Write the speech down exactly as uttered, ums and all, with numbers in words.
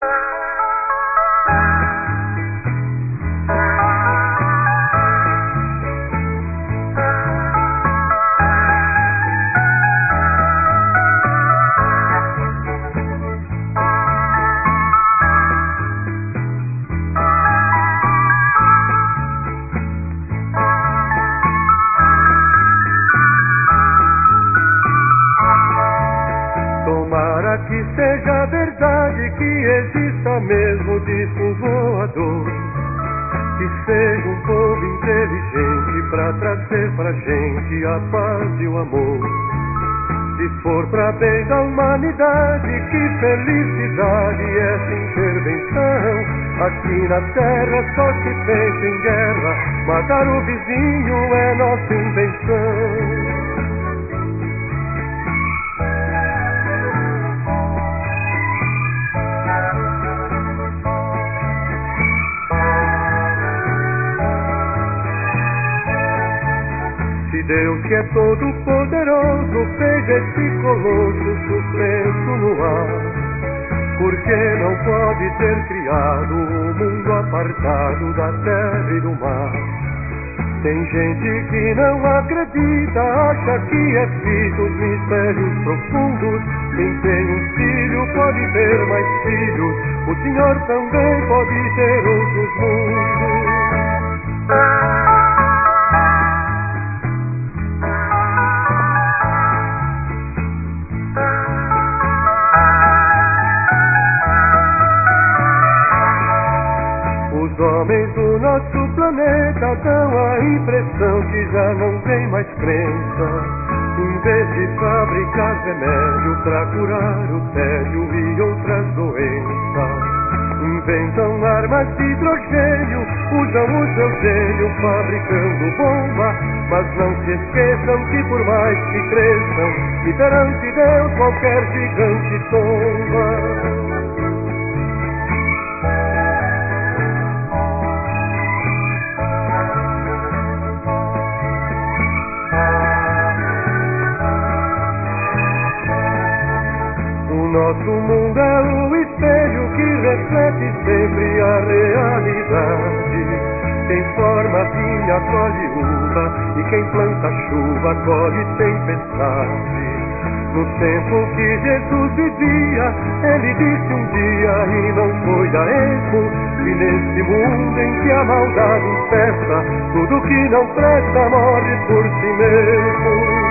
Tomara que seja verdade, que exista mesmo disco voador, que seja um povo inteligente pra trazer pra gente a paz e o amor. Se for pra bem da humanidade, que felicidade essa intervenção. Aqui na terra só se pensa em guerra, matar o vizinho é nossa invenção. Se Deus, que é todo poderoso, fez esse colosso suspenso no ar, por que não pode ter criado um mundo apartado da terra e do mar? Tem gente que não acredita, acha que é fito os mistérios profundos. Quem tem um filho pode ter mais filhos, o Senhor também pode ter outros mundos. Os homens do nosso planeta dão a impressão que já não tem mais crença. Em vez de fabricar remédio pra curar o tédio e outras doenças, inventam armas de hidrogênio, usam o seu gênio fabricando bomba. Mas não se esqueçam que por mais que cresçam, e perante Deus qualquer gigante tomba. Nosso mundo é o espelho que reflete sempre a realidade. Quem forma vinha colhe uva, e quem planta chuva colhe tempestade. No tempo que Jesus vivia, ele disse um dia, e não foi a erro, que nesse mundo em que a maldade infesta, tudo que não presta morre por si mesmo.